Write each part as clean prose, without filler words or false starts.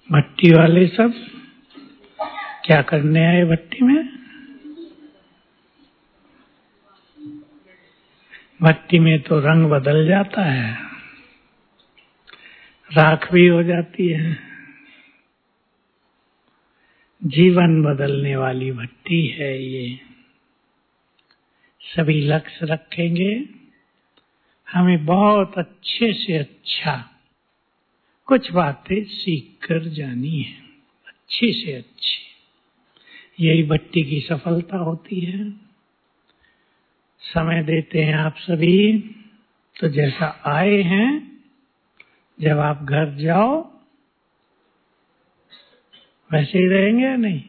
भट्टी वाले सब क्या करने आए भट्टी में? भट्टी में तो रंग बदल जाता है, राख भी हो जाती है। जीवन बदलने वाली भट्टी है ये। सभी लक्ष्य रखेंगे, हमें बहुत अच्छे से अच्छा कुछ बातें सीख कर जानी है, अच्छी से अच्छी। यही भट्टी की सफलता होती है। समय देते हैं आप सभी, तो जैसा आए हैं, जब आप घर जाओ वैसे ही रहेंगे या नहीं?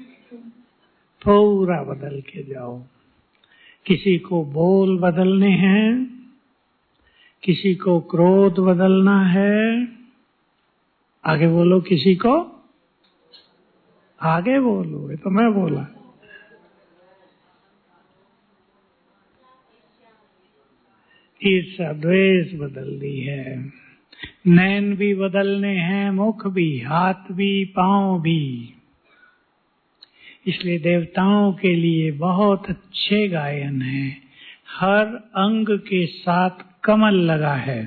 पूरा बदल के जाओ। किसी को बोल बदलने हैं, किसी को क्रोध बदलना है। आगे बोलो, किसी को आगे बोलो, ये तो मैं बोला। ईर्ष्या द्वेष बदल दी है। नैन भी बदलने हैं, मुख भी, हाथ भी, पांव भी। इसलिए देवताओं के लिए बहुत अच्छे गायन है। हर अंग के साथ कमल लगा है।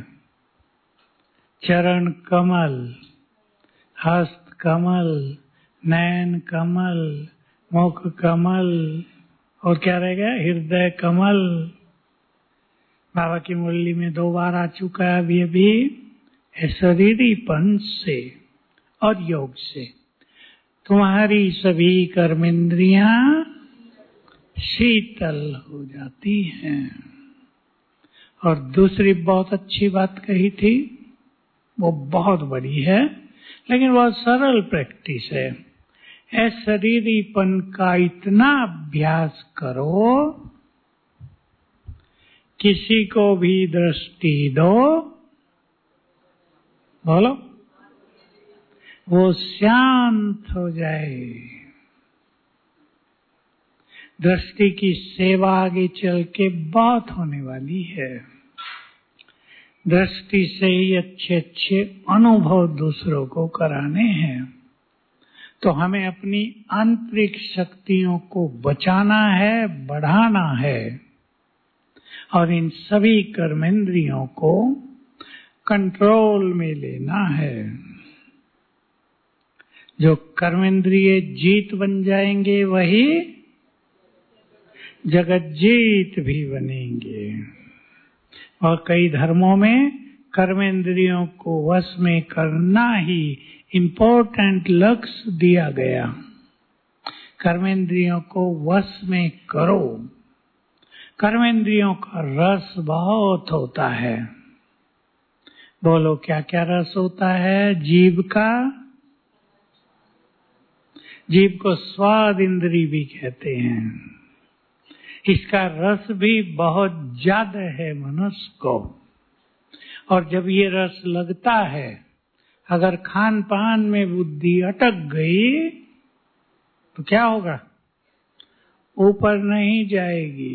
चरण कमल, हस्त कमल, नैन कमल, मुख कमल, और क्या रह गया? हृदय कमल। बाबा की मुरली में 2 बार आ चुका है अभी अभी। शरीरीपन से और योग से तुम्हारी सभी कर्मेंद्रियां शीतल हो जाती हैं। और दूसरी बहुत अच्छी बात कही थी, वो बहुत बड़ी है लेकिन बहुत सरल प्रैक्टिस है। शरीरीपन का इतना अभ्यास करो, किसी को भी दृष्टि दो, बोलो, वो शांत हो जाए। दृष्टि की सेवा आगे चल के बहुत होने वाली है। दृष्टि से ही अच्छे अच्छे अनुभव दूसरों को कराने हैं। तो हमें अपनी आंतरिक शक्तियों को बचाना है, बढ़ाना है, और इन सभी कर्मेंद्रियों को कंट्रोल में लेना है। जो कर्मेंद्रिय जीत बन जाएंगे वही जगत जीत भी बनेंगे। और कई धर्मों में कर्मेंद्रियों को वश में करना ही इम्पोर्टेंट लक्ष्य दिया गया। कर्मेंद्रियों को वश में करो। कर्मेंद्रियों का रस बहुत होता है। बोलो, क्या क्या रस होता है? जीभ का, जीभ को स्वाद इंद्री भी कहते हैं। इसका रस भी बहुत ज्यादा है मनुष्य को। और जब ये रस लगता है, अगर खान पान में बुद्धि अटक गई तो क्या होगा? ऊपर नहीं जाएगी।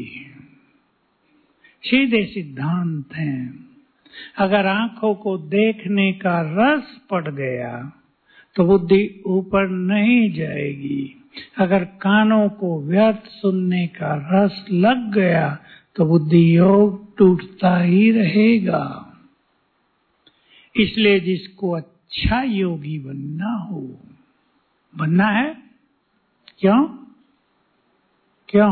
सीधे सिद्धांत हैं। अगर आंखों को देखने का रस पड़ गया तो बुद्धि ऊपर नहीं जाएगी। अगर कानों को व्यर्थ सुनने का रस लग गया तो बुद्धि योग टूटता ही रहेगा। इसलिए जिसको अच्छा योगी बनना हो, बनना है। क्यों? क्यों?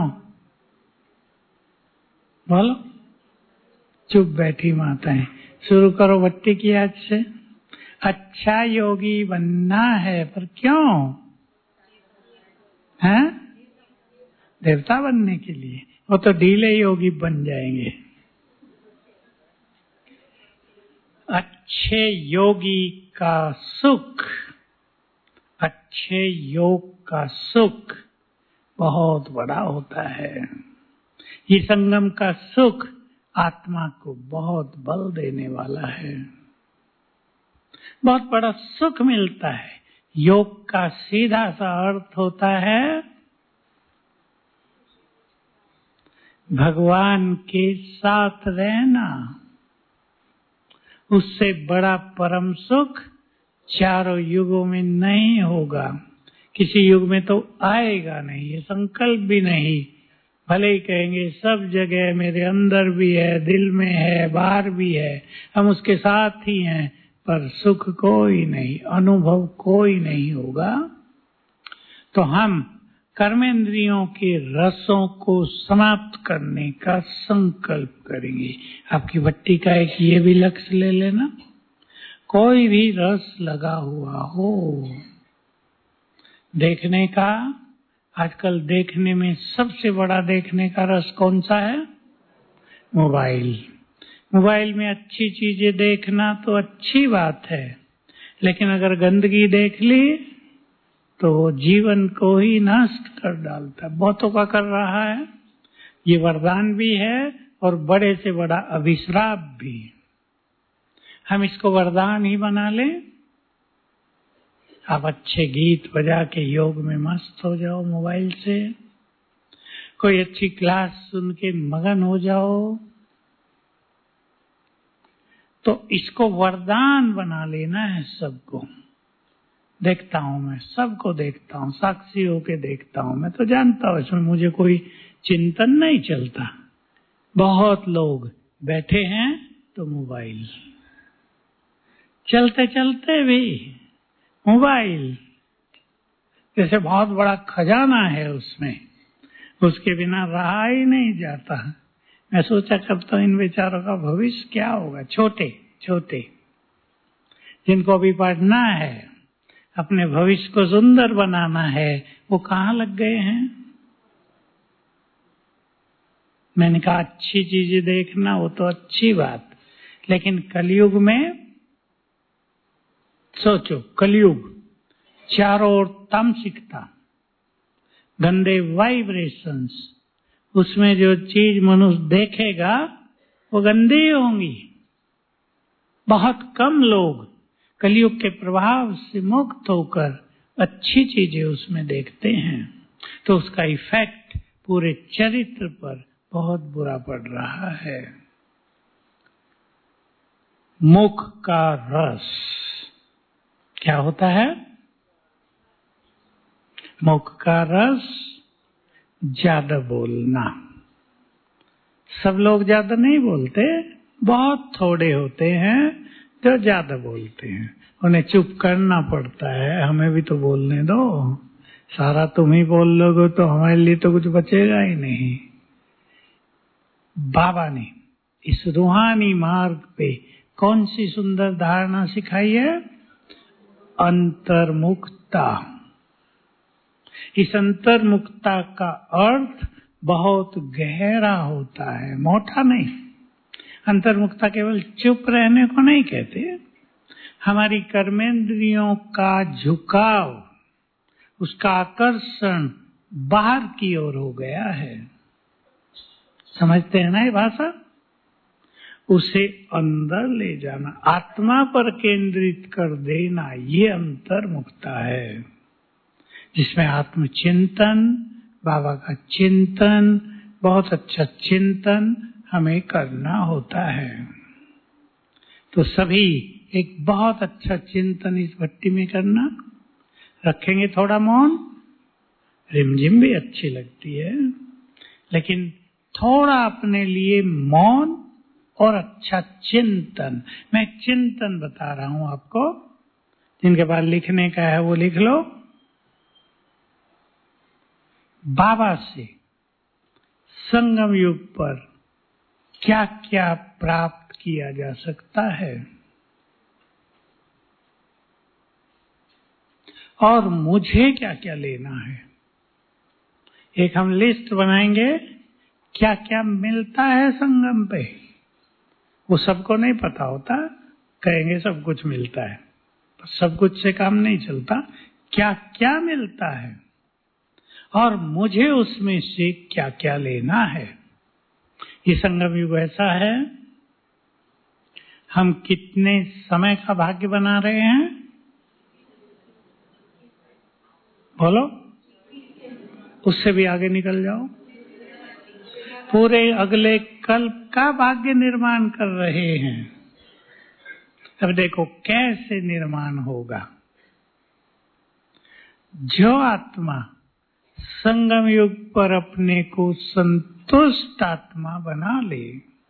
बोलो। चुप बैठी माताएं। शुरू करो भट्टी की आज से। अच्छा योगी बनना है, पर क्यों है? देवता बनने के लिए। वो तो ढीले योगी बन जाएंगे। अच्छे योगी का सुख, अच्छे योग का सुख बहुत बड़ा होता है। ये संगम का सुख आत्मा को बहुत बल देने वाला है। बहुत बड़ा सुख मिलता है। योग का सीधा सा अर्थ होता है भगवान के साथ रहना। उससे बड़ा परम सुख चारों युगों में नहीं होगा, किसी युग में तो आएगा नहीं, ये संकल्प भी नहीं। भले ही कहेंगे सब जगह मेरे अंदर भी है, दिल में है, बाहर भी है, हम उसके साथ ही हैं, पर सुख कोई नहीं, अनुभव कोई नहीं होगा। तो हम कर्मेंद्रियों के रसों को समाप्त करने का संकल्प करेंगे। आपकी भट्टी का एक ये भी लक्ष्य ले लेना, कोई भी रस लगा हुआ हो, देखने का। आजकल देखने में सबसे बड़ा देखने का रस कौन सा है? मोबाइल। मोबाइल में अच्छी चीजें देखना तो अच्छी बात है, लेकिन अगर गंदगी देख ली तो वो जीवन को ही नष्ट कर डालता है। बहुतों का कर रहा है। ये वरदान भी है और बड़े से बड़ा अभिश्राप भी। हम इसको वरदान ही बना लें। आप अच्छे गीत बजा के योग में मस्त हो जाओ, मोबाइल से कोई अच्छी क्लास सुन के मगन हो जाओ, तो इसको वरदान बना लेना है सबको। देखता हूं मैं, सबको देखता हूं, साक्षी होके देखता हूं, मैं तो जानता हूं इसमें मुझे कोई चिंतन नहीं चलता। बहुत लोग बैठे हैं तो मोबाइल, चलते चलते भी मोबाइल, जैसे बहुत बड़ा खजाना है उसमें, उसके बिना रहा ही नहीं जाता। मैं सोचा करता हूं इन बेचारों का भविष्य क्या होगा। छोटे छोटे जिनको अभी पढ़ना है, अपने भविष्य को सुंदर बनाना है, वो कहाँ लग गए हैं। मैंने कहा अच्छी चीजें देखना वो तो अच्छी बात, लेकिन कलयुग में सोचो, कलयुग चारों ओर तामसिकता, गंदे वाइब्रेशंस, उसमें जो चीज मनुष्य देखेगा वो गंदी होंगी। बहुत कम लोग कलयुग के प्रभाव से मुक्त होकर अच्छी चीजें उसमें देखते हैं, तो उसका इफेक्ट पूरे चरित्र पर बहुत बुरा पड़ रहा है। मुख का रस क्या होता है? मुख का रस ज्यादा बोलना। सब लोग ज्यादा नहीं बोलते, बहुत थोड़े होते हैं जो ज्यादा बोलते हैं, उन्हें चुप करना पड़ता है। हमें भी तो बोलने दो, सारा तुम ही बोल लोगे तो हमारे लिए तो कुछ बचेगा ही नहीं। बाबा ने इस रूहानी मार्ग पे कौन सी सुंदर धारणा सिखाई है? अंतर्मुखता। इस अंतर्मुखता का अर्थ बहुत गहरा होता है, मोटा नहीं। अंतर्मुखता केवल चुप रहने को नहीं कहते। हमारी कर्मेंद्रियों का झुकाव, उसका आकर्षण बाहर की ओर हो गया है। समझते हैं ना ये भाषा? उसे अंदर ले जाना, आत्मा पर केंद्रित कर देना, ये अंतर्मुखता है, जिसमें आत्मचिंतन, बाबा का चिंतन, बहुत अच्छा चिंतन हमें करना होता है। तो सभी एक बहुत अच्छा चिंतन इस भट्टी में करना। रखेंगे थोड़ा मौन, रिमझिम भी अच्छी लगती है, लेकिन थोड़ा अपने लिए मौन और अच्छा चिंतन। मैं चिंतन बता रहा हूं आपको, जिनके पास लिखने का है वो लिख लो। बाबा से संगम युग पर क्या क्या प्राप्त किया जा सकता है, और मुझे क्या क्या लेना है। एक हम लिस्ट बनाएंगे, क्या क्या मिलता है संगम पे। वो सबको नहीं पता होता, कहेंगे सब कुछ मिलता है, पर सब कुछ से काम नहीं चलता। क्या क्या मिलता है और मुझे उसमें से क्या क्या लेना है। ये संगम युग ऐसा है, हम कितने समय का भाग्य बना रहे हैं? बोलो, उससे भी आगे निकल जाओ। पूरे अगले कल्प का भाग्य निर्माण कर रहे हैं। अब देखो कैसे निर्माण होगा। जो आत्मा संगम युग पर अपने को संतुष्ट आत्मा बना ले,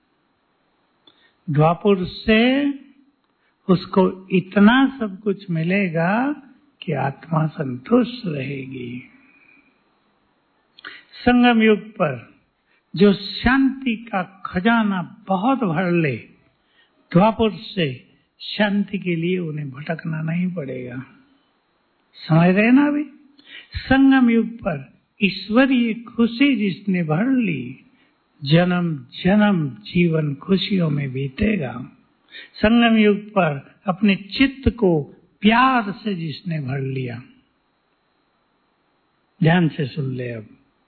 द्वापर से उसको इतना सब कुछ मिलेगा कि आत्मा संतुष्ट रहेगी। संगम युग पर जो शांति का खजाना बहुत भर ले, द्वापर से शांति के लिए उन्हें भटकना नहीं पड़ेगा। समझ रहे ना अभी? संगम युग पर ईश्वरीय खुशी जिसने भर ली, जन्म जन्म जीवन खुशियों में बीतेगा। संगम युग पर अपने चित्त को प्यार से जिसने भर लिया, ध्यान से सुन ले, अब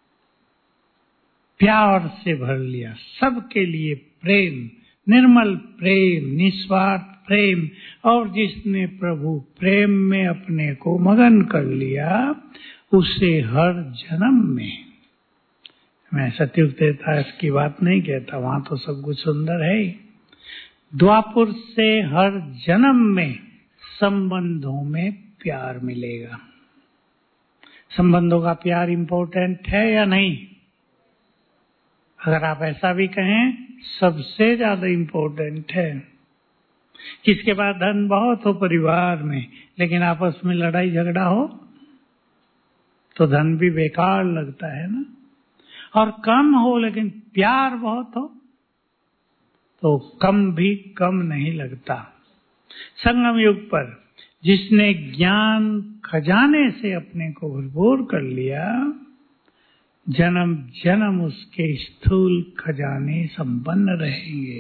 प्यार से भर लिया, सबके लिए प्रेम, निर्मल प्रेम, निस्वार्थ प्रेम, और जिसने प्रभु प्रेम में अपने को मगन कर लिया, उसे हर जन्म में, मैं सतयुग त्रेता की बात नहीं कहता, वहां तो सब कुछ सुंदर है, द्वापर से हर जन्म में संबंधों में प्यार मिलेगा। संबंधों का प्यार इंपॉर्टेंट है या नहीं? अगर आप ऐसा भी कहें, सबसे ज्यादा इंपॉर्टेंट है। किसके पास धन बहुत हो परिवार में, लेकिन आपस में लड़ाई झगड़ा हो तो धन भी बेकार लगता है ना। और कम हो लेकिन प्यार बहुत हो तो कम भी कम नहीं लगता। संगम युग पर जिसने ज्ञान खजाने से अपने को भरपूर कर लिया, जन्म जन्म उसके स्थूल खजाने संपन्न रहेंगे।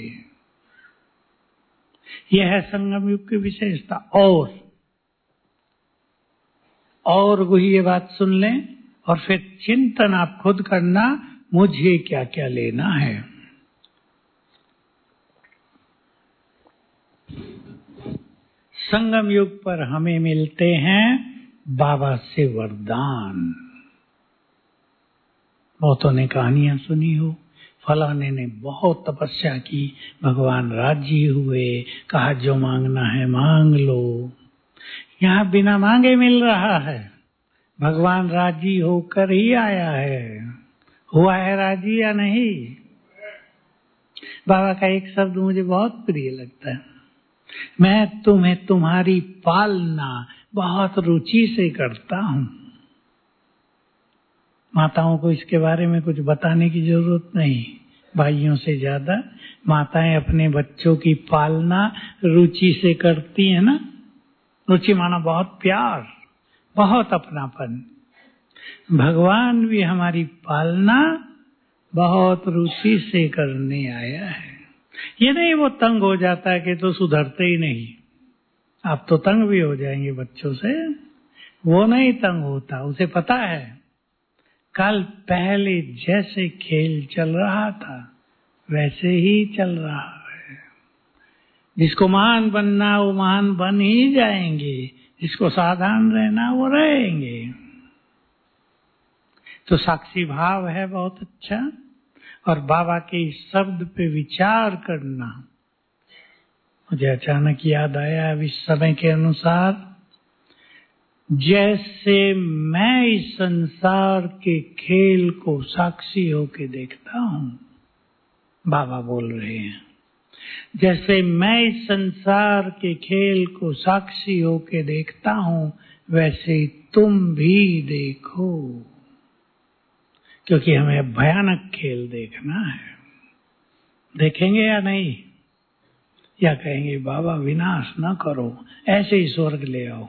यह है संगम युग की विशेषता। और वही ये बात सुन लें और फिर चिंतन आप खुद करना, मुझे क्या क्या लेना है। संगम युग पर हमें मिलते हैं बाबा से वरदान। बहुतों ने कहानियां सुनी हो, फलाने ने बहुत तपस्या की, भगवान राजी हुए, कहा जो मांगना है मांग लो। यहाँ बिना मांगे मिल रहा है, भगवान राजी होकर ही आया है। हुआ है राजी या नहीं? बाबा का एक शब्द मुझे बहुत प्रिय लगता है, मैं तुम्हें तुम्हारी पालना बहुत रुचि से करता हूं। माताओं को इसके बारे में कुछ बताने की जरूरत नहीं, भाइयों से ज्यादा माताएं अपने बच्चों की पालना रुचि से करती है ना। रुचि माना बहुत प्यार, बहुत अपनापन। भगवान भी हमारी पालना बहुत रुचि से करने आया है। ये नहीं वो तंग हो जाता है कि तो सुधरते ही नहीं, आप तो तंग भी हो जाएंगे बच्चों से। वो नहीं तंग होता, उसे पता है कल पहले जैसे खेल चल रहा था वैसे ही चल रहा है। जिसको महान बनना वो महान बन ही जाएंगे, जिसको साधारण रहना वो रहेंगे। तो साक्षी भाव है बहुत अच्छा। और बाबा के इस शब्द पे विचार करना, मुझे अचानक याद आया अब इस समय के अनुसार, जैसे मैं इस संसार के खेल को साक्षी होके देखता हूं, बाबा बोल रहे हैं, जैसे मैं इस संसार के खेल को साक्षी होके देखता हूं, वैसे तुम भी देखो, क्योंकि हमें भयानक खेल देखना है। देखेंगे या नहीं? या कहेंगे बाबा विनाश ना करो, ऐसे ही स्वर्ग ले आओ।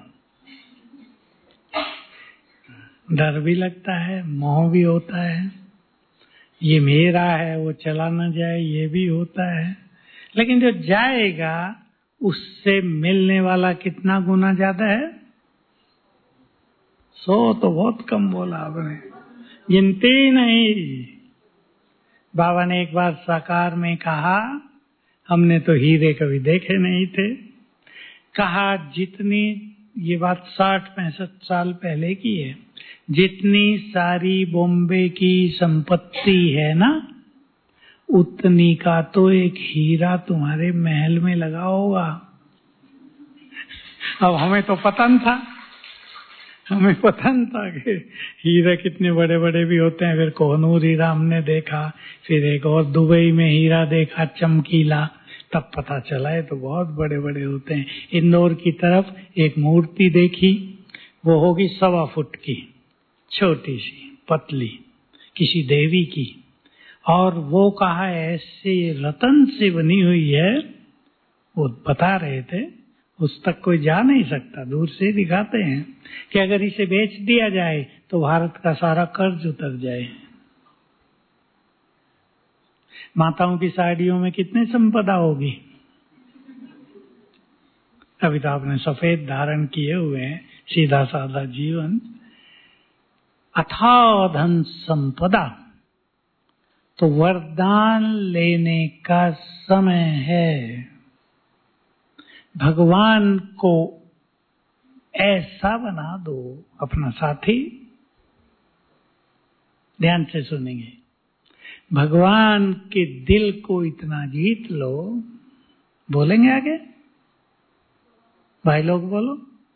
डर भी लगता है, मोह भी होता है, ये मेरा है वो चला ना जाए, ये भी होता है। लेकिन जो जाएगा उससे मिलने वाला कितना गुना ज्यादा है? 100 तो बहुत कम बोला आपने, गिनती नहीं। बाबा ने एक बार साकार में कहा, हमने तो हीरे कभी देखे नहीं थे, कहा जितनी, ये बात 60-65 साल पहले की है, जितनी सारी बॉम्बे की संपत्ति है ना, उतनी का तो एक हीरा तुम्हारे महल में लगा होगा। अब हमें तो पता न था, हमें पता न था कि हीरे कितने बड़े बड़े भी होते हैं। फिर कोहनूर हीरा हमने देखा, फिर एक और दुबई में हीरा देखा चमकीला, तब पता चला है तो बहुत बड़े बड़े होते हैं। इंदौर की तरफ एक मूर्ति देखी, वो होगी 1.25 फुट की, छोटी सी पतली, किसी देवी की, और वो कहा ऐसे रतन से बनी हुई है। वो बता रहे थे उस तक कोई जा नहीं सकता, दूर से दिखाते हैं कि अगर इसे बेच दिया जाए तो भारत का सारा कर्ज उतर जाए। माताओं की साड़ियों में कितनी संपदा होगी। अभी तो आपने सफेद धारण किए हुए हैं, सीधा साधा जीवन, अथाह धन संपदा। तो वरदान लेने का समय है। भगवान को ऐसा बना दो अपना साथी, ध्यान से सुनेंगे, भगवान के दिल को इतना जीत लो। बोलेंगे आगे भाई लोग, बोलो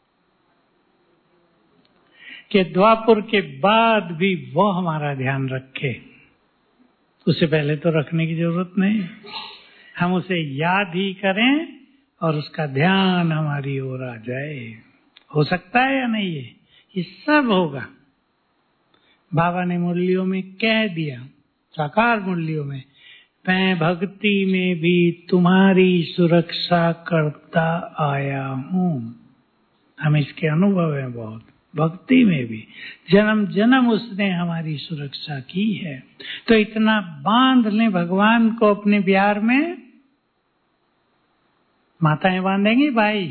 कि द्वापर के बाद भी वो हमारा ध्यान रखे। उससे पहले तो रखने की जरूरत नहीं, हम उसे याद ही करें और उसका ध्यान हमारी ओर आ जाए। हो सकता है या नहीं? ये सब होगा। बाबा ने मुरलियों में कह दिया, साकार मुरलियों में, मैं भक्ति में भी तुम्हारी सुरक्षा करता आया हूँ। हम इसके अनुभव है बहुत, भक्ति में भी जन्म जन्म उसने हमारी सुरक्षा की है। तो इतना बांध लें भगवान को अपने प्यार में। माताएं बांधेंगी भाई?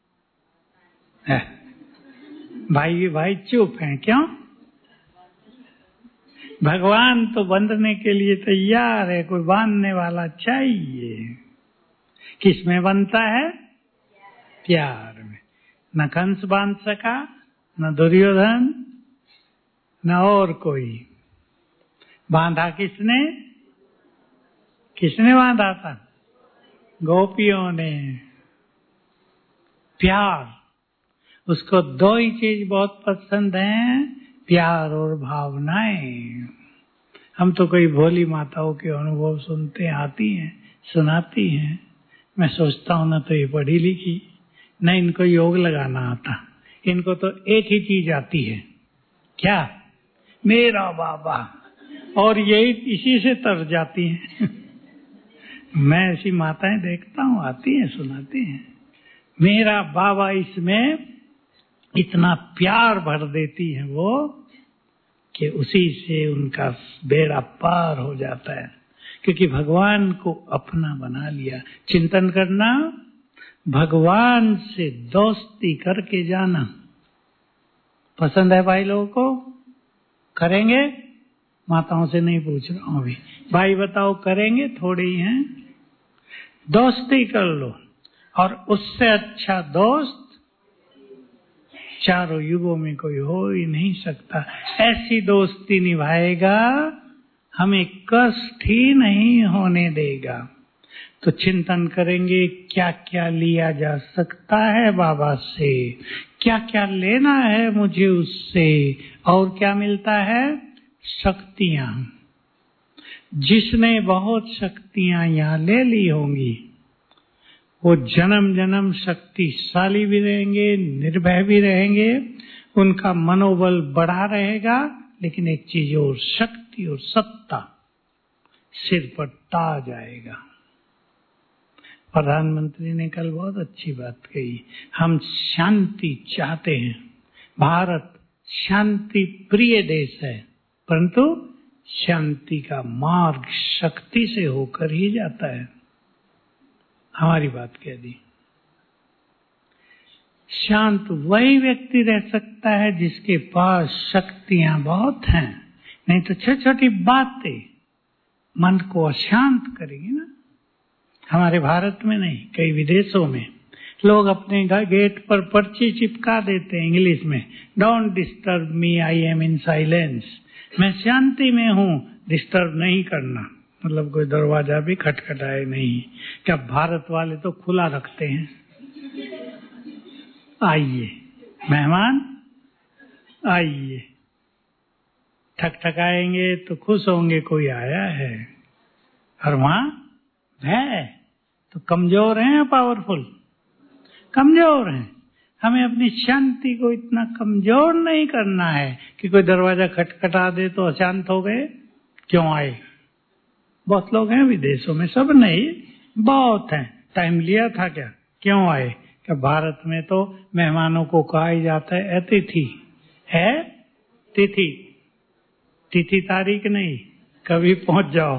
भाई चुप हैं क्यों? भगवान तो बंधने के लिए तैयार है, कोई बांधने वाला चाहिए। किस में बनता है? प्यार में। न कंस बांध सका, न दुर्योधन, न और कोई। बांधा किसने? किसने बांधा था? गोपियों ने। प्यार। उसको 2 ही चीज बहुत पसंद है, प्यार और भावनाएं। हम तो कई भोली माताओं के अनुभव सुनते आती हैं, सुनाती हैं। मैं सोचता हूं ना तो ये पढ़ी लिखी, न इनको योग लगाना आता, इनको तो एक ही चीज आती है, क्या? मेरा बाबा। और यही इसी से तर जाती हैं। मैं ऐसी माताएं देखता हूं, आती हैं, सुनाती हैं। मेरा बाबा, इसमें इतना प्यार भर देती है वो कि उसी से उनका बेड़ा पार हो जाता है, क्योंकि भगवान को अपना बना लिया। चिंतन करना, भगवान से दोस्ती करके जाना पसंद है भाई लोगों को? करेंगे? माताओं से नहीं पूछ रहा हूं अभी, भाई बताओ करेंगे? थोड़े ही हैं। दोस्ती कर लो, और उससे अच्छा दोस्त चारों युगों में कोई हो ही नहीं सकता। ऐसी दोस्ती निभाएगा, हमें कष्ट ही नहीं होने देगा। तो चिंतन करेंगे क्या क्या लिया जा सकता है बाबा से, क्या क्या लेना है मुझे उससे, और क्या मिलता है? शक्तियां। जिसने बहुत शक्तियां यहाँ ले ली होंगी, वो जन्म जन्म शक्तिशाली भी रहेंगे, निर्भय भी रहेंगे, उनका मनोबल बढ़ा रहेगा। लेकिन एक चीज और, शक्ति और सत्ता सिर पर ताज आएगा। प्रधानमंत्री ने कल बहुत अच्छी बात कही, हम शांति चाहते हैं, भारत शांति प्रिय देश है, परंतु शांति का मार्ग शक्ति से होकर ही जाता है। हमारी बात कह दी। शांत वही व्यक्ति रह सकता है जिसके पास शक्तियां बहुत हैं, नहीं तो छोटी छोटी बातें मन को अशांत करेगी ना। हमारे भारत में नहीं, कई विदेशों में लोग अपने गेट पर पर्ची चिपका देते हैं इंग्लिश में, don't disturb me, I am in silence. मैं शांति में हूँ, डिस्टर्ब नहीं करना। मतलब कोई दरवाजा भी खटखटाए नहीं। क्या भारत वाले तो खुला रखते हैं, आइए, मेहमान आइए। ठकठकाएंगे तो खुश होंगे कोई आया है, और वहां है तो कमजोर हैं या पावरफुल? कमजोर हैं। हमें अपनी शांति को इतना कमजोर नहीं करना है कि कोई दरवाजा खटखटा दे तो अशांत हो गए, क्यों आए। बहुत लोग हैं विदेशों में, सब नहीं, बहुत हैं। टाइम लिया था क्या, क्यों आए? क्या भारत में तो मेहमानों को कहा ही जाता है अतिथि है, तिथि, तिथि तारीख नहीं, कभी पहुंच जाओ।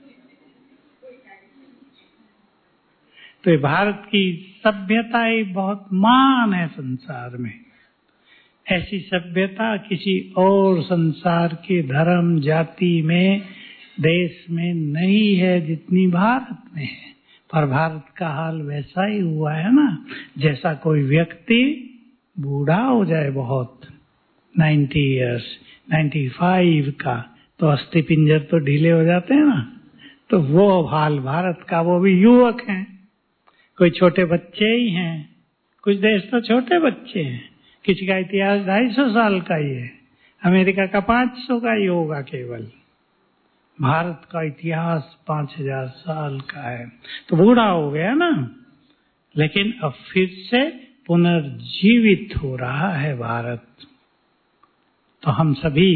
तो भारत की सभ्यता ही बहुत मान है संसार में। ऐसी सभ्यता किसी और संसार के धर्म, जाति में, देश में नहीं है जितनी भारत में है। पर भारत का हाल वैसा ही हुआ है ना, जैसा कोई व्यक्ति बूढ़ा हो जाए बहुत, 90 इयर्स, 95 का, तो अस्थि पिंजर तो ढीले हो जाते हैं ना, तो वो हाल भारत का। वो भी युवक हैं, कोई छोटे बच्चे ही हैं, कुछ देश तो छोटे बच्चे हैं, किसी का इतिहास 250 साल का ही है, अमेरिका का 500 का ही होगा केवल। भारत का इतिहास 5000 साल का है। तो बूढ़ा हो गया ना, लेकिन अब फिर से पुनर्जीवित हो रहा है भारत। तो हम सभी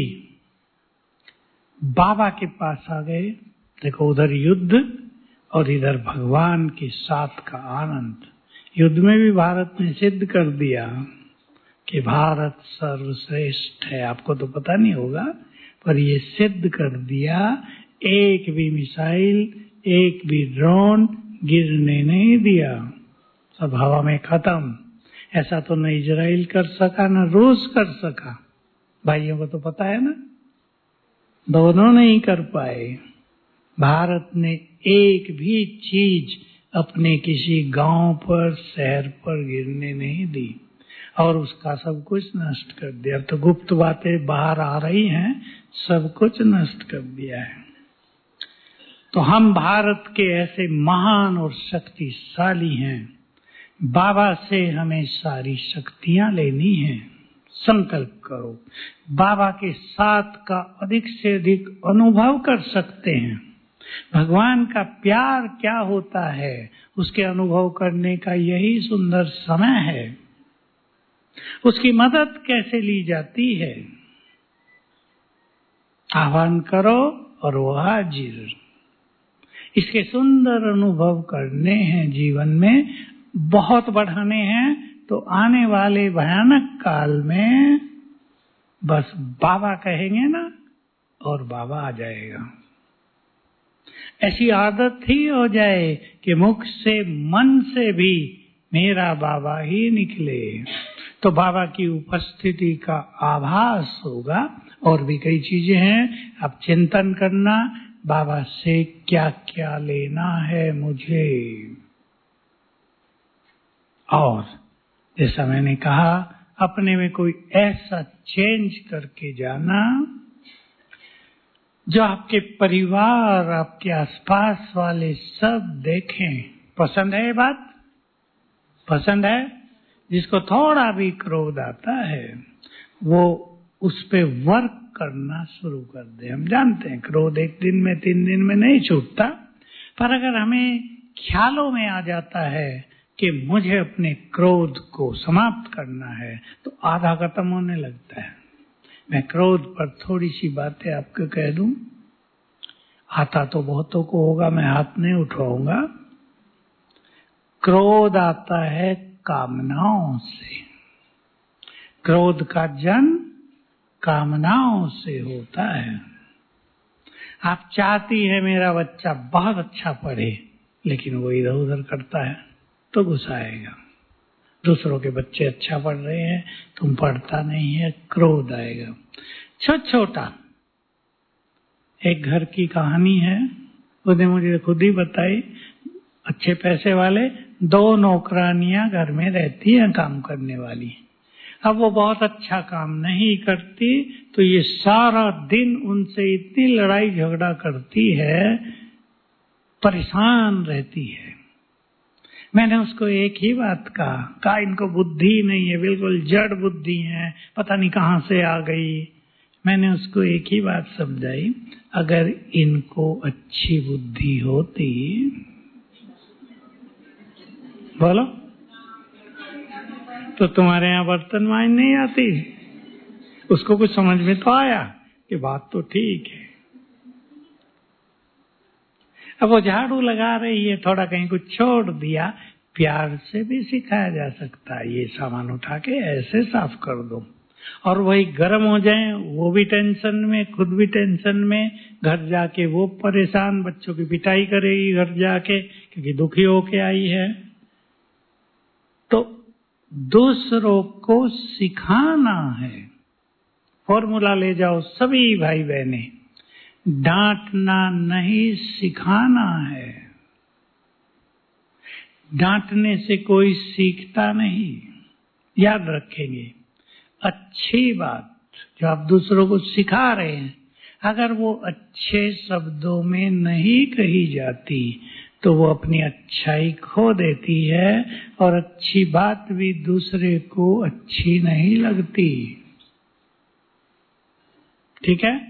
बाबा के पास आ गए। देखो, उधर युद्ध और इधर भगवान के साथ का आनंद। युद्ध में भी भारत ने सिद्ध कर दिया कि भारत सर्वश्रेष्ठ है। आपको तो पता नहीं होगा, पर ये सिद्ध कर दिया, एक भी मिसाइल, एक भी ड्रोन गिरने नहीं दिया, सब हवा में खत्म। ऐसा तो न इजराइल कर सका, न रूस कर सका। भाइयों को तो पता है ना, दोनों नहीं कर पाए। भारत ने एक भी चीज अपने किसी गांव पर, शहर पर गिरने नहीं दी, और उसका सब कुछ नष्ट कर दिया। तो गुप्त बातें बाहर आ रही हैं, सब कुछ नष्ट कर दिया है। तो हम भारत के ऐसे महान और शक्तिशाली हैं। बाबा से हमें सारी शक्तियां लेनी हैं। संकल्प करो, बाबा के साथ का अधिक से अधिक अनुभव कर सकते हैं। भगवान का प्यार क्या होता है, उसके अनुभव करने का यही सुंदर समय है। उसकी मदद कैसे ली जाती है, आह्वान करो और वो हाजिर। इसके सुंदर अनुभव करने हैं, जीवन में बहुत बढ़ाने हैं, तो आने वाले भयानक काल में बस बाबा कहेंगे ना, और बाबा आ जाएगा। ऐसी आदत ही हो जाए कि मुख से, मन से भी मेरा बाबा ही निकले, तो बाबा की उपस्थिति का आभास होगा। और भी कई चीजें हैं, अब चिंतन करना, बाबा से क्या क्या लेना है मुझे। और जैसा मैंने कहा, अपने में कोई ऐसा चेंज करके जाना जो आपके परिवार, आपके आसपास वाले सब देखें। पसंद है ये बात? पसंद है? जिसको थोड़ा भी क्रोध आता है, वो उस पे वर्क करना शुरू कर दे। हम जानते हैं क्रोध 1 दिन में, 3 दिन में नहीं छूटता, पर अगर हमें ख्यालों में आ जाता है कि मुझे अपने क्रोध को समाप्त करना है, तो आधा खत्म होने लगता है। मैं क्रोध पर थोड़ी सी बातें आपको कह दूं, आता तो बहुतों को होगा, मैं हाथ नहीं उठाऊंगा। क्रोध आता है कामनाओं से। क्रोध का जन्म कामनाओं से होता है। आप चाहती है मेरा बच्चा बहुत अच्छा पढ़े, लेकिन वो इधर उधर करता है तो गुस्सा आएगा। दूसरों के बच्चे अच्छा पढ़ रहे हैं, तुम पढ़ता नहीं है, क्रोध आएगा। छोटा एक घर की कहानी है, उसने मुझे खुद ही बताई। अच्छे पैसे वाले 2 नौकरानियां घर में रहती हैं, काम करने वाली। अब वो बहुत अच्छा काम नहीं करती, तो ये सारा दिन उनसे इतनी लड़ाई झगड़ा करती है, परेशान रहती है। मैंने उसको एक ही बात कहा इनको बुद्धि नहीं है, बिल्कुल जड़ बुद्धि है, पता नहीं कहाँ से आ गई। मैंने उसको एक ही बात समझाई, अगर इनको अच्छी बुद्धि होती, बोलो, तो तुम्हारे यहाँ बर्तन मांज नहीं आती। उसको कुछ समझ में तो आया कि बात तो ठीक है। अब वो झाड़ू लगा रही है, थोड़ा कहीं कुछ छोड़ दिया, प्यार से भी सिखाया जा सकता है, ये सामान उठा के ऐसे साफ कर दो। और वही गर्म हो जाए, वो भी टेंशन में, खुद भी टेंशन में, घर जाके वो परेशान, बच्चों की पिटाई करेगी घर जाके क्योंकि दुखी होके आई है। तो दूसरों को सिखाना है। फॉर्मूला ले जाओ सभी भाई बहने, डांटना नहीं, सिखाना है। डांटने से कोई सीखता नहीं। याद रखेंगे, अच्छी बात जो आप दूसरों को सिखा रहे हैं, अगर वो अच्छे शब्दों में नहीं कही जाती तो वो अपनी अच्छाई खो देती है, और अच्छी बात भी दूसरे को अच्छी नहीं लगती। ठीक है?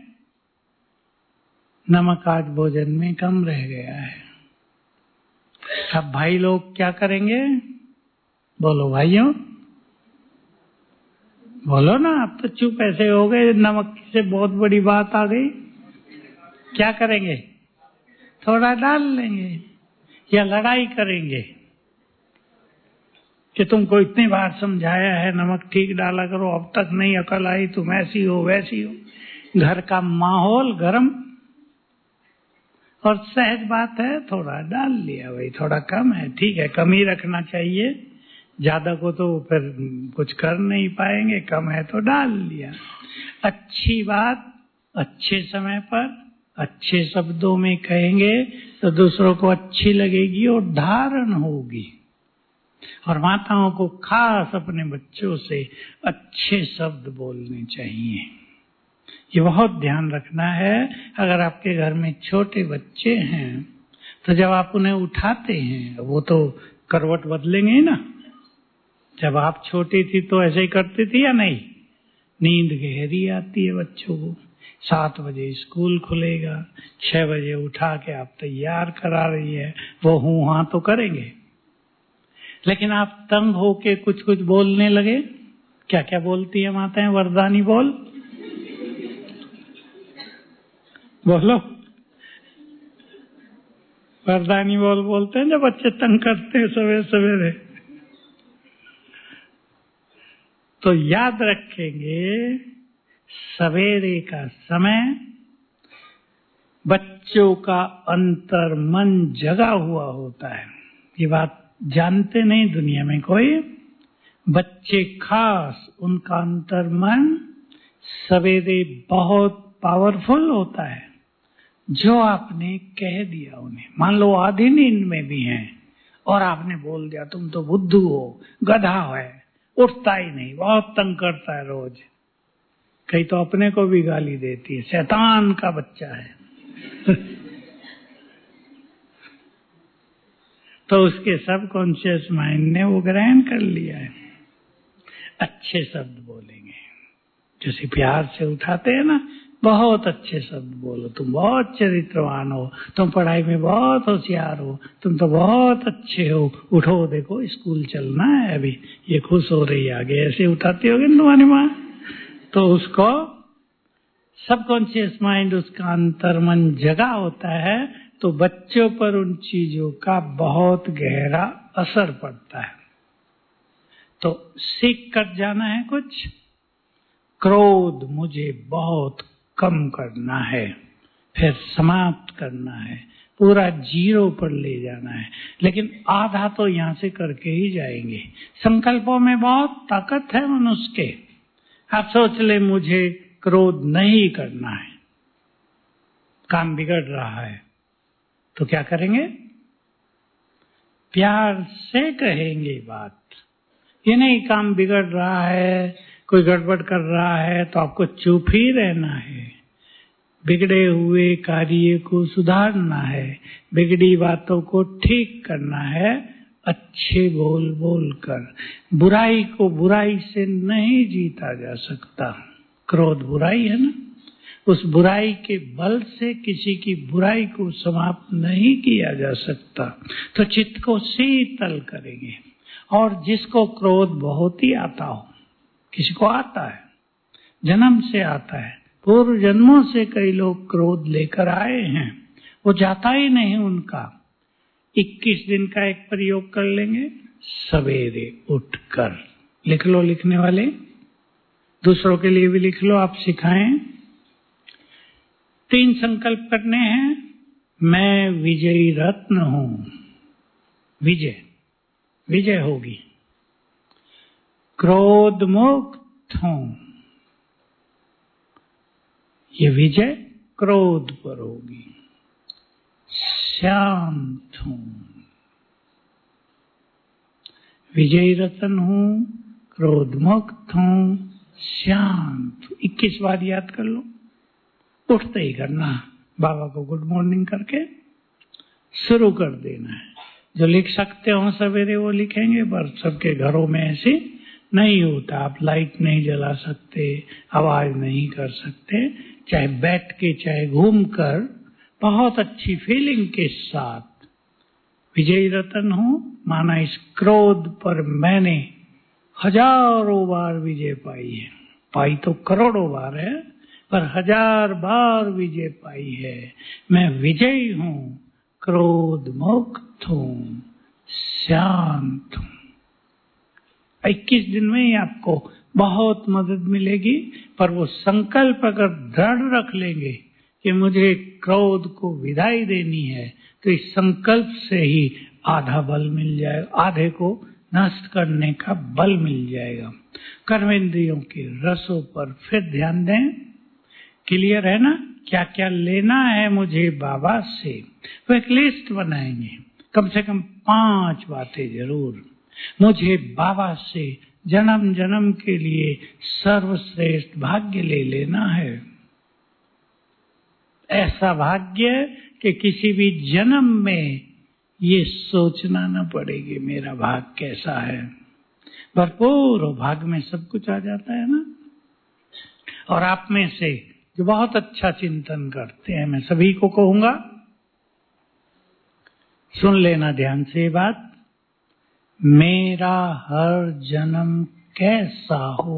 नमक आज भोजन में कम रह गया है। अब भाई लोग क्या करेंगे? बोलो भाइयों, बोलो ना। आप तो चुप ऐसे हो गए, नमक से बहुत बड़ी बात आ गई। क्या करेंगे? थोड़ा डाल लेंगे या लड़ाई करेंगे कि तुमको इतनी बार समझाया है नमक ठीक डाला करो, अब तक नहीं अकल आई, तुम ऐसी हो वैसी हो। घर का माहौल गर्म, और सहज बात है, थोड़ा डाल लिया, भाई थोड़ा कम है, ठीक है, कम ही रखना चाहिए, ज्यादा को तो फिर कुछ कर नहीं पाएंगे, कम है तो डाल लिया। अच्छी बात अच्छे समय पर अच्छे शब्दों में कहेंगे तो दूसरों को अच्छी लगेगी और धारण होगी। और माताओं को खास अपने बच्चों से अच्छे शब्द बोलने चाहिए, ये बहुत ध्यान रखना है। अगर आपके घर में छोटे बच्चे हैं तो जब आप उन्हें उठाते हैं, वो तो करवट बदलेंगे ना। जब आप छोटी थी तो ऐसे ही करती थी या नहीं? नींद गहरी आती है बच्चों को, 7 बजे स्कूल खुलेगा, 6 बजे उठा के आप तैयार करा रही है, वो हूँ हाँ तो करेंगे। लेकिन आप तंग होके कुछ कुछ बोलने लगे, क्या क्या बोलती है माताएं? वरदानी बोल, बोलो, वरदानी बोल बोलते हैं जब बच्चे तंग करते हैं सवेरे सवेरे। तो याद रखेंगे, सवेरे का समय बच्चों का अंतर मन जगा हुआ होता है। ये बात जानते नहीं दुनिया में कोई। बच्चे खास, उनका अंतर मन सवेरे बहुत पावरफुल होता है। जो आपने कह दिया उन्हें, मान लो आधी नींद में भी हैं और आपने बोल दिया तुम तो बुद्धू हो, गधा है, उठता ही नहीं, बहुत तंग करता है रोज, कहीं तो अपने को भी गाली देती है, शैतान का बच्चा है तो उसके सबकॉन्शियस माइंड ने वो ग्रहण कर लिया है। अच्छे शब्द बोलेंगे, जैसे प्यार से उठाते हैं ना, बहुत अच्छे शब्द बोलो, तुम बहुत चरित्रवान हो, तुम पढ़ाई में बहुत होशियार हो, तुम तो बहुत अच्छे हो, उठो देखो स्कूल चलना है अभी, ये खुश हो रही है आगे, ऐसे उठाती होगी तुम्हारी माँ। तो उसको सबकॉन्शियस माइंड, उसका अंतर्मन जगा होता है, तो बच्चों पर उन चीजों का बहुत गहरा असर पड़ता है। तो सीख कर जाना है कुछ, क्रोध मुझे बहुत कम करना है, फिर समाप्त करना है, पूरा 0 पर ले जाना है। लेकिन आधा तो यहां से करके ही जाएंगे। संकल्पों में बहुत ताकत है मनुष्य के। आप सोच ले मुझे क्रोध नहीं करना है, काम बिगड़ रहा है, तो क्या करेंगे? प्यार से कहेंगे बात। ये नहीं काम बिगड़ रहा है, कोई गड़बड़ कर रहा है तो आपको चुप ही रहना है। बिगड़े हुए कार्य को सुधारना है, बिगड़ी बातों को ठीक करना है, अच्छे बोल बोल कर। बुराई को बुराई से नहीं जीता जा सकता। क्रोध बुराई है ना, उस बुराई के बल से किसी की बुराई को समाप्त नहीं किया जा सकता। तो चित्त को शीतल करेंगे। और जिसको क्रोध बहुत ही आता हो, किसी को आता है, जन्म से आता है, पूर्व जन्मों से कई लोग क्रोध लेकर आए हैं, वो जाता ही नहीं उनका। 21 दिन का एक प्रयोग कर लेंगे। सवेरे उठकर, लिख लो लिखने वाले, दूसरों के लिए भी लिख लो, आप सिखाएं। 3 संकल्प करने हैं। मैं विजयी रत्न हूं। विजय, विजय होगी। क्रोध मुक्त हूं, ये विजय क्रोध पर होगी। शांत हूं, विजयी रतन हूं, क्रोध मुक्त हूं, शांत। 21 बार याद कर लो, उठते ही करना। बाबा को गुड मॉर्निंग करके शुरू कर देना है। जो लिख सकते हो सवेरे वो लिखेंगे, पर सबके घरों में ऐसे नहीं होता। आप लाइट नहीं जला सकते, आवाज नहीं कर सकते, चाहे बैठ के चाहे घूम कर, बहुत अच्छी फीलिंग के साथ विजयी रतन हूं, माना इस क्रोध पर मैंने हजारों बार विजय पाई है। पाई तो करोड़ों बार है, पर 1000 बार विजय पाई है। मैं विजयी हूं, क्रोध मुक्त हूं, शांत हूं। 21 दिन में ही आपको बहुत मदद मिलेगी। पर वो संकल्प अगर दृढ़ रख लेंगे कि मुझे क्रोध को विदाई देनी है, तो इस संकल्प से ही आधा बल मिल जाएगा, आधे को नष्ट करने का बल मिल जाएगा। कर्मेंद्रियों के रसों पर फिर ध्यान दें। क्लियर है ना, क्या क्या लेना है मुझे बाबा से? वो एक लिस्ट बनाएंगे, कम से कम 5 बातें जरूर। मुझे बाबा से जन्म जन्म के लिए सर्वश्रेष्ठ भाग्य ले लेना है। ऐसा भाग्य कि किसी भी जन्म में ये सोचना न पड़ेगी मेरा भाग कैसा है। भरपूर हो, भाग में सब कुछ आ जाता है ना। और आप में से जो बहुत अच्छा चिंतन करते हैं, मैं सभी को कहूंगा, सुन लेना ध्यान से ये बात। मेरा हर जन्म कैसा हो,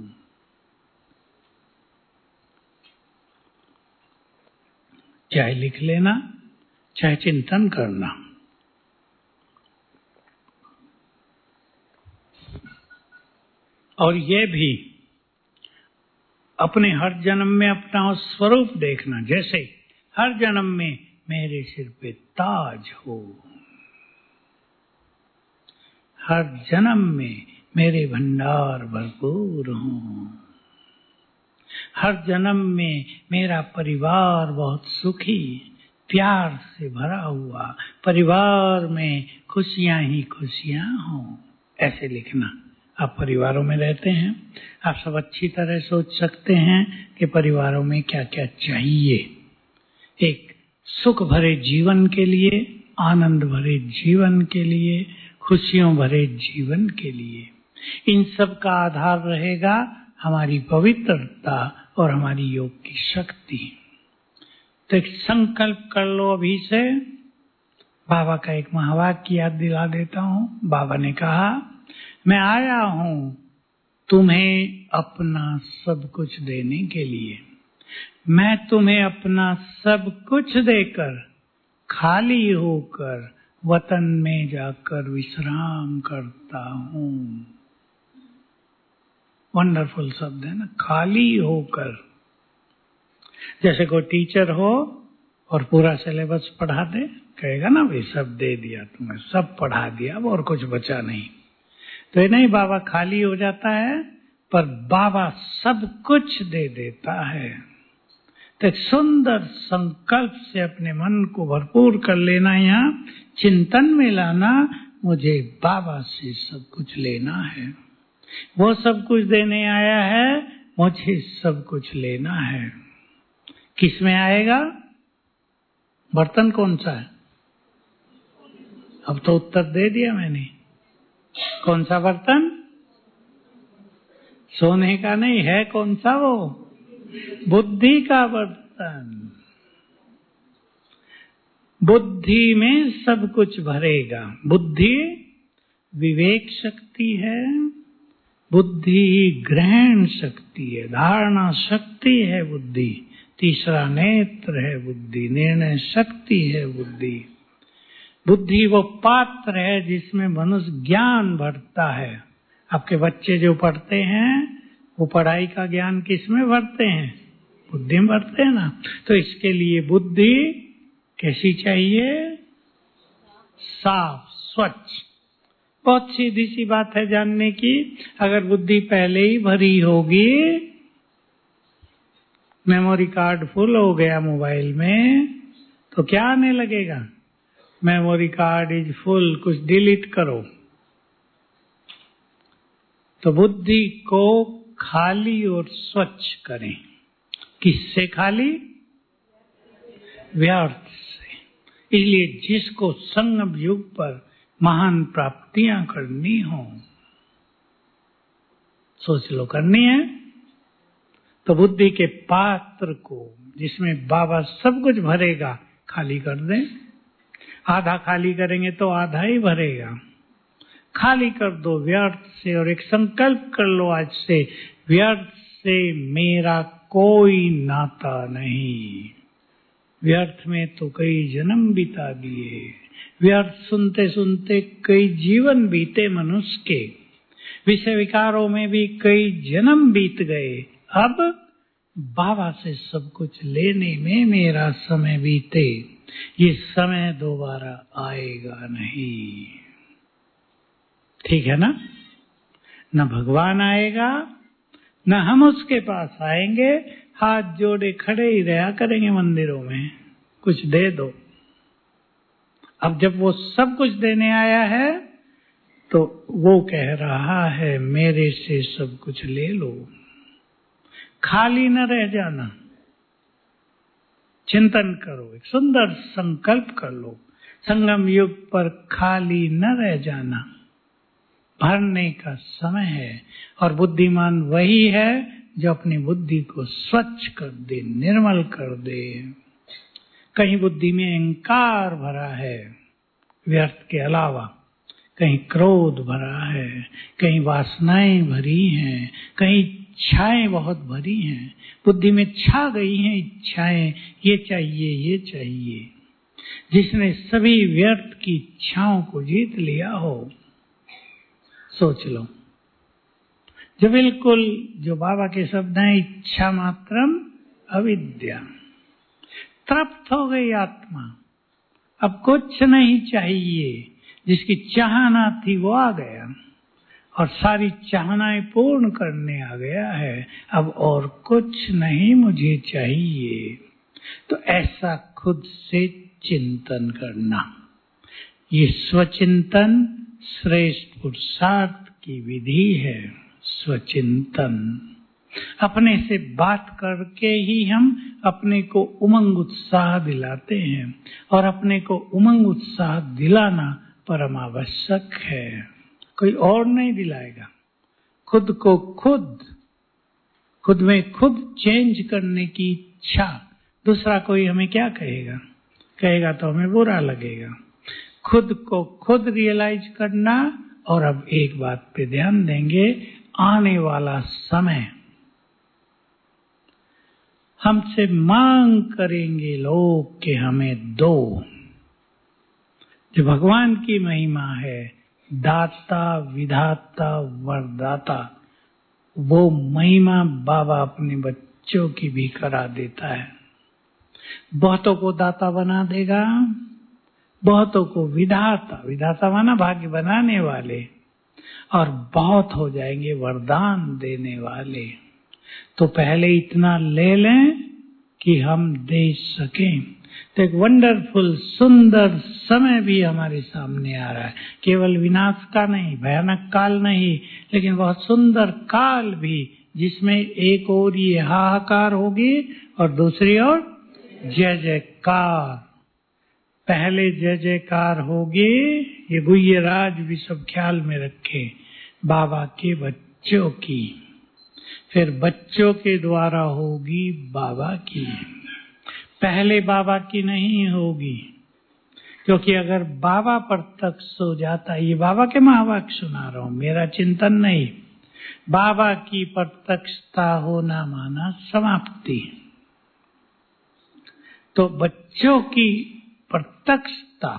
चाहे लिख लेना चाहे चिंतन करना। और ये भी अपने हर जन्म में अपना स्वरूप देखना। जैसे हर जन्म में मेरे सिर पे ताज हो, हर जन्म में मेरे भंडार भरपूर हों, हर जन्म में मेरा परिवार बहुत सुखी प्यार से भरा हुआ, परिवार में खुशियां ही खुशियां हों। ऐसे लिखना। आप परिवारों में रहते हैं, आप सब अच्छी तरह सोच सकते हैं कि परिवारों में क्या क्या चाहिए। एक सुख भरे जीवन के लिए, आनंद भरे जीवन के लिए, खुशियों भरे जीवन के लिए। इन सब का आधार रहेगा हमारी पवित्रता और हमारी योग की शक्ति। तो एक संकल्प कर लो अभी से। बाबा का एक महावाक्य याद दिला देता हूँ। बाबा ने कहा, मैं आया हूँ तुम्हें अपना सब कुछ देने के लिए। मैं तुम्हें अपना सब कुछ देकर खाली होकर वतन में जाकर विश्राम करता हूँ। वंडरफुल शब्द है ना, खाली होकर। जैसे कोई टीचर हो और पूरा सिलेबस पढ़ा दे, कहेगा ना भाई सब दे दिया तुम्हें, सब पढ़ा दिया, अब और कुछ बचा नहीं। तो ये नहीं, बाबा खाली हो जाता है, पर बाबा सब कुछ दे देता है। तो एक सुंदर संकल्प से अपने मन को भरपूर कर लेना, यहाँ चिंतन में लाना, मुझे बाबा से सब कुछ लेना है। वो सब कुछ देने आया है, मुझे सब कुछ लेना है। किस में आएगा? बर्तन कौन सा है? अब तो उत्तर दे दिया मैंने। कौन सा बर्तन? सोने का नहीं है। कौन सा? वो बुद्धि का बर्तन। बुद्धि में सब कुछ भरेगा। बुद्धि विवेक शक्ति है, बुद्धि ग्रहण शक्ति है, धारणा शक्ति है बुद्धि, तीसरा नेत्र है बुद्धि, निर्णय शक्ति है बुद्धि। बुद्धि वो पात्र है जिसमें मनुष्य ज्ञान भरता है। आपके बच्चे जो पढ़ते हैं वो पढ़ाई का ज्ञान किस में भरते हैं? बुद्धि में भरते हैं ना। तो इसके लिए बुद्धि कैसी चाहिए? साफ, स्वच्छ। बहुत सीधी सी बात है जानने की। अगर बुद्धि पहले ही भरी होगी, मेमोरी कार्ड फुल हो गया मोबाइल में, तो क्या आने लगेगा? मेमोरी कार्ड इज फुल, कुछ डिलीट करो। तो बुद्धि को खाली और स्वच्छ करें। किससे खाली? व्यर्थ से। इसलिए जिसको संगम युग पर महान प्राप्तियां करनी हो, सोच लो करनी है, तो बुद्धि के पात्र को जिसमें बाबा सब कुछ भरेगा खाली कर दें। आधा खाली करेंगे तो आधा ही भरेगा। खाली कर दो व्यर्थ से और एक संकल्प कर लो आज से, व्यर्थ से मेरा कोई नाता नहीं। व्यर्थ में तो कई जन्म बिता दिए, व्यर्थ सुनते सुनते कई जीवन बीते मनुष्य के, विषय विकारों में भी कई जन्म बीत गए। अब बाबा से सब कुछ लेने में मेरा समय बीते, ये समय दोबारा आएगा नहीं। ठीक है ना? न भगवान आएगा न हम उसके पास आएंगे। हाथ जोड़े खड़े ही रहा करेंगे मंदिरों में, कुछ दे दो। अब जब वो सब कुछ देने आया है तो वो कह रहा है मेरे से सब कुछ ले लो, खाली न रह जाना। चिंतन करो, एक सुंदर संकल्प कर लो, संगम युग पर खाली न रह जाना। भरने का समय है। और बुद्धिमान वही है जो अपनी बुद्धि को स्वच्छ कर दे, निर्मल कर दे। कहीं बुद्धि में अहंकार भरा है व्यर्थ के अलावा, कहीं क्रोध भरा है, कहीं वासनाएं भरी हैं, कहीं इच्छाएं बहुत भरी हैं। बुद्धि में छा गई हैं इच्छाएं, ये चाहिए ये चाहिए। जिसने सभी व्यर्थ की इच्छाओं को जीत लिया हो, सोच लो, जो बिल्कुल जो बाबा के शब्द हैं, इच्छा मात्रम अविद्या। तृप्त हो गई आत्मा, अब कुछ नहीं चाहिए। जिसकी चाहना थी वो आ गया और सारी चाहनाएं पूर्ण करने आ गया है। अब और कुछ नहीं मुझे चाहिए। तो ऐसा खुद से चिंतन करना, ये स्वचिंतन श्रेष्ठ पुरुषार्थ की विधि है। स्वचिंतन, अपने से बात करके ही हम अपने को उमंग उत्साह दिलाते हैं, और अपने को उमंग उत्साह दिलाना परम आवश्यक है। कोई और नहीं दिलाएगा। खुद को खुद में खुद चेंज करने की इच्छा। दूसरा कोई हमें क्या कहेगा? कहेगा तो हमें बुरा लगेगा। खुद को खुद रियलाइज करना। और अब एक बात पे ध्यान देंगे, आने वाला समय हमसे मांग करेंगे लोग कि हमें दो। जो भगवान की महिमा है, दाता विधाता वरदाता, वो महिमा बाबा अपने बच्चों की भी करा देता है। बहुतों को दाता बना देगा, बहुतों को विधाता, विधाता माना भाग्य बनाने वाले, और बहुत हो जाएंगे वरदान देने वाले। तो पहले इतना ले लें कि हम दे सकें। तो एक वंडरफुल सुंदर समय भी हमारे सामने आ रहा है। केवल विनाश का नहीं, भयानक काल नहीं, लेकिन बहुत सुंदर काल भी, जिसमें एक ओर ये हाहाकार होगी और दूसरी ओर जय जयकार। पहले जय जयकार होगी, ये गुह्य राज भी सब ख्याल में रखे, बाबा के बच्चों की, फिर बच्चों के द्वारा होगी बाबा की, पहले बाबा की नहीं होगी। क्योंकि अगर बाबा प्रत्यक्ष हो जाता, ये बाबा के महावाक्य सुना रहा हूं, मेरा चिंतन नहीं, बाबा की प्रत्यक्षता होना माना समाप्ति। तो बच्चों की प्रत्यक्षता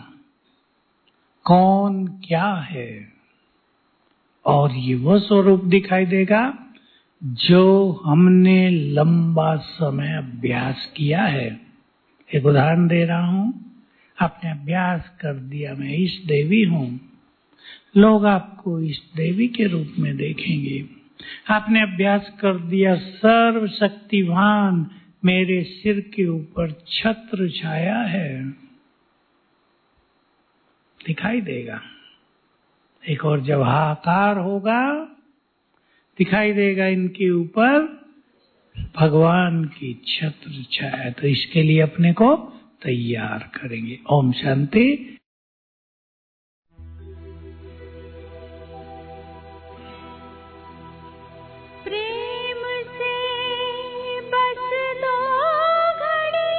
कौन क्या है, और ये वो स्वरूप दिखाई देगा जो हमने लंबा समय अभ्यास किया है। एक उदाहरण दे रहा हूं, आपने अभ्यास कर दिया मैं इष्ट देवी हूं, लोग आपको इष्ट देवी के रूप में देखेंगे। आपने अभ्यास कर दिया सर्वशक्तिवान मेरे सिर के ऊपर छत्र छाया है, दिखाई देगा। एक और जब हाहाकार होगा, दिखाई देगा इनके ऊपर भगवान की छत्र छाया। तो इसके लिए अपने को तैयार करेंगे। ओम शांति। प्रेम से बस दो घड़ी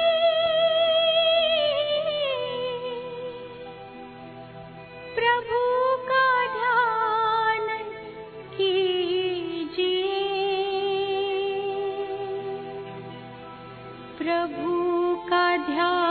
प्रभु का ध्यान कीजिए, प्रभु का ध्यान